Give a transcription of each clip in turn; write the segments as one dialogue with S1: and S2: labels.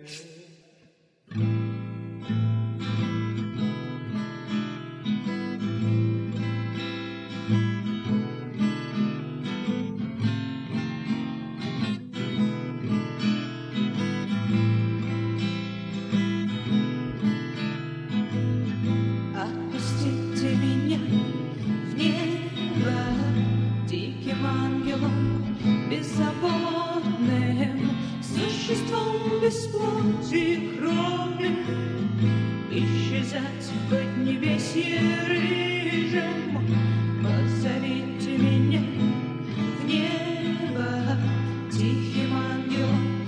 S1: Отпустите меня в небо диким ангелом беззаботным, существом без плоти и крови, исчезать в поднебесье рыжем. Позовите меня в небо тихим ангелом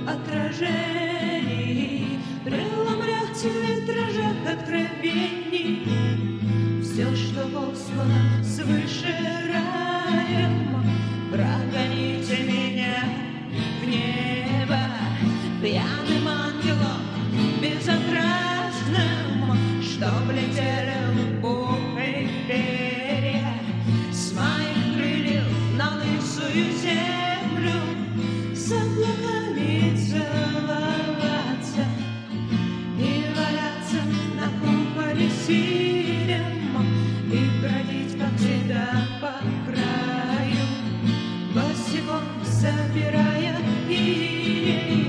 S1: отражений, преломлять в витражах откровений все, что послано свыше раем. Прогоните меня в небо пьяным ангелом безотрадным, чтоб летели в пухлые перья с моих крыльев на лысую землю, с облаками целоваться и валяться на куполе синем, и бродить, как всегда, по краю, босиком собирая иней.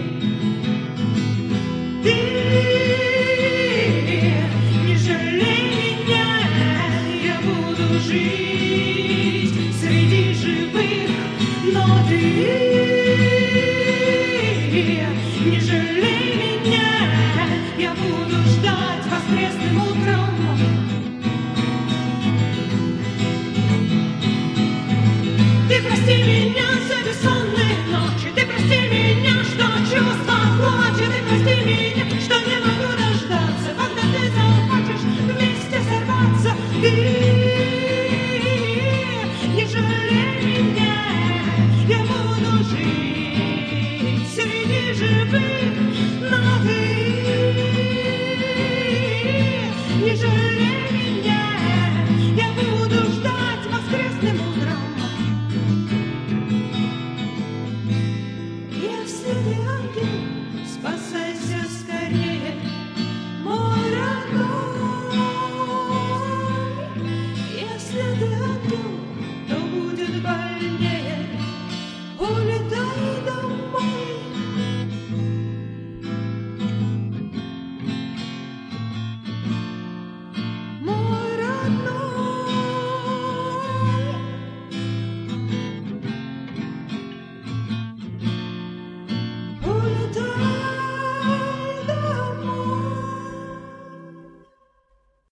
S1: Ты не жалей меня, я буду жить среди живых, но ты не жалей меня, я буду ждать воскресным утром. Ты прости меня за бессонные ночи, ты прости меня, что чувства плачут, ты прости меня, что не могу дождаться, когда ты захочешь вместе сорваться. Ты не жалей меня, я буду жить среди живых.